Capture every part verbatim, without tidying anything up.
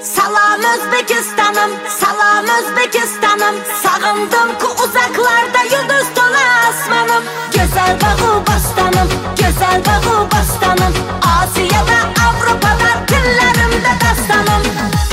Salam Özbekistanım, salam Özbekistanım. Sağındım ki uzaklarda yıldız dolu asmanım. Güzel bağı bastanım, güzel bağı bastanım. Asya'da, Avrupa'da, dillerimde dastanım.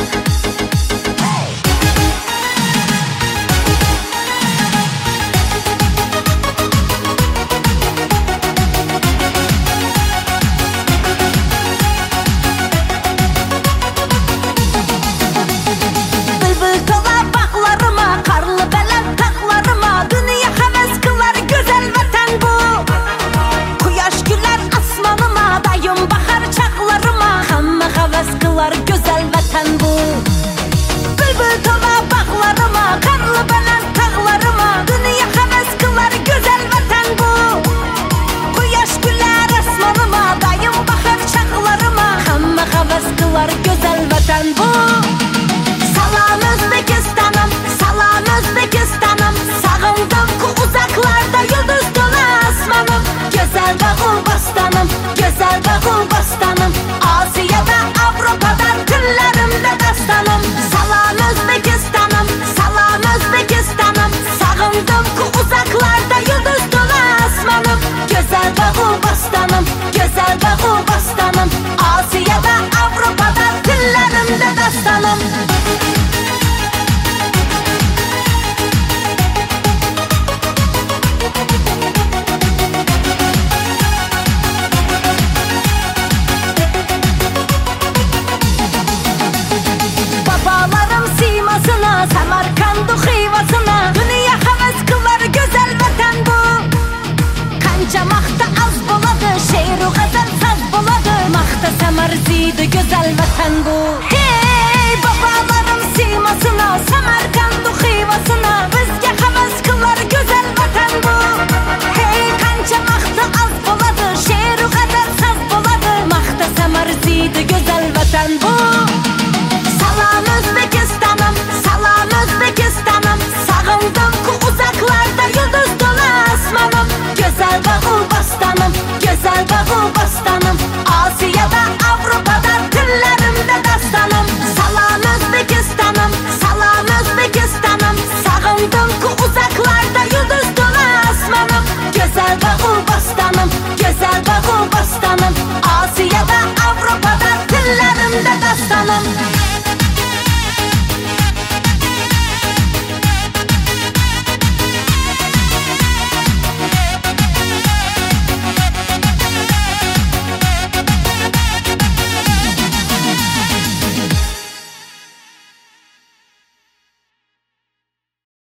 Güzel vatan bu. Bülbül tova bağlarıma, karlı belen tağlarıma. Dünya heves kılar güzel vatan bu. Kuyaş güller asmanıma, dayım bakar çaklarıma. Hamma heves kılar güzel vatan bu. Salam Özbekistanım, salam Özbekistanım. Sağındım ki uzaklarda yıldız dolu asmanım. Güzel bağı bastanım, güzel bağı bastanım. Asya'da, Avrupa'da, dillerimde dastanım. Salam Özbekistanım, salam Özbekistanım. Sağındım ki uzaklarda yıldız dolu asmanım. Güzel bağı bastanım, güzel bağı bastanım. Asya'da, Avrupa'da, dillerimde dastanım. Samarkandı xivasına, dünya heves kılar güzel vatan bu. Kanca mahta az boladı, şehru gazel saz boladı. Mahta samarziydi güzel vatan bu.